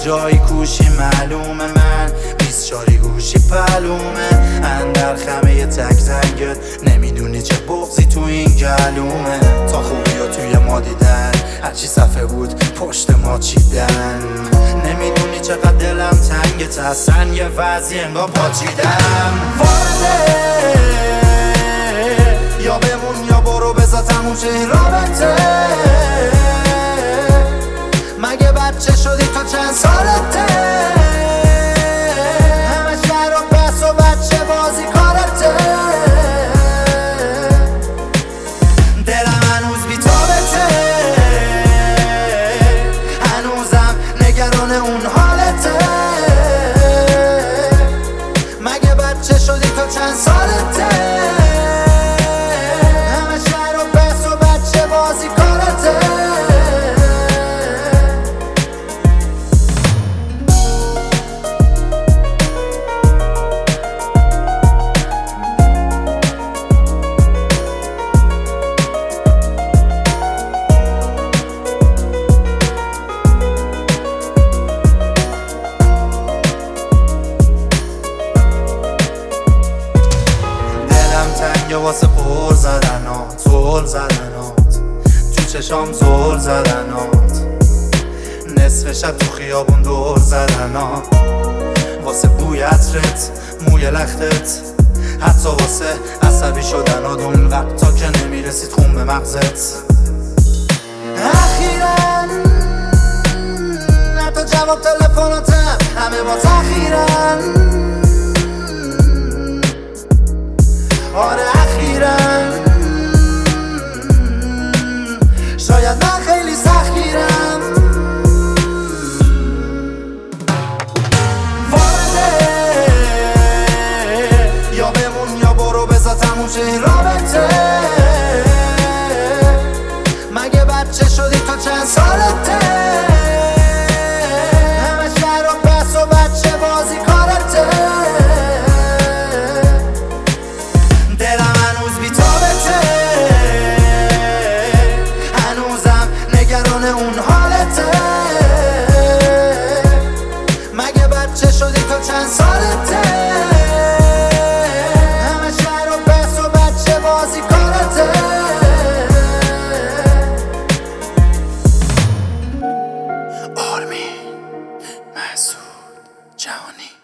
جایی کوشی معلومه، من 24 گوشی پلومه، اندر خمه تک زنگت نمیدونی چه بغضی تو این گلومه. تا خوبی ها توی ما دیدن، هرچی صفحه بود پشت ما چیدن، نمیدونی چقدر دلم تنگت، اصلا یه وضعی انگار پاچیدم. وارده یا بمون یا برو بذار تموم شه این رابطه، مگه بچه شدی تو چند سالته؟ همه شهر و بس و بچه بازی کارته، دلم هنوز بی تابته، هنوزم نگران اون حالته، مگه بچه شدی تو چند سالته؟ همه شهر و بس و بچه بازی کارته. تنگه واسه پر زدنات، زل زدنات تو چشام، زل زدنات نصف شب تو خیابون دور زدنات، واسه بوی عطرت، موی لختت، حتی واسه عصبی شدنات اون وقتا که نمیرسید خون به مغزت. اخیراً حتی جواب تلفناتم همه با تأخیرن، آره اخیراً شاید من خیلی سختگیرم. وارده یا بمون یا برو بذار تموم شه این رابطه، مگه بچه شدی تو چند سالته؟ همه شهر و بس و بچه بازی کارته، اون حالته، مگه بچه شدی تو چند سالته؟ همه شهر و بس و بچه بازی کارته. آرمین مسعود جهانی.